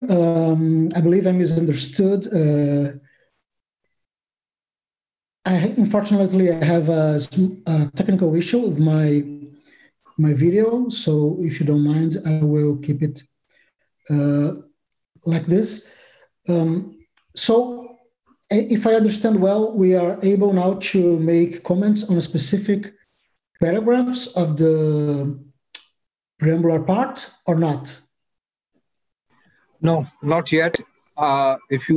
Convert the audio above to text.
I believe I misunderstood. Unfortunately, I have a technical issue with my video, so if you don't mind, I will keep it uh, like this. Um, so, if I understand well, we are able now to make comments on specific paragraphs of the preambular part or not? No, not yet. If you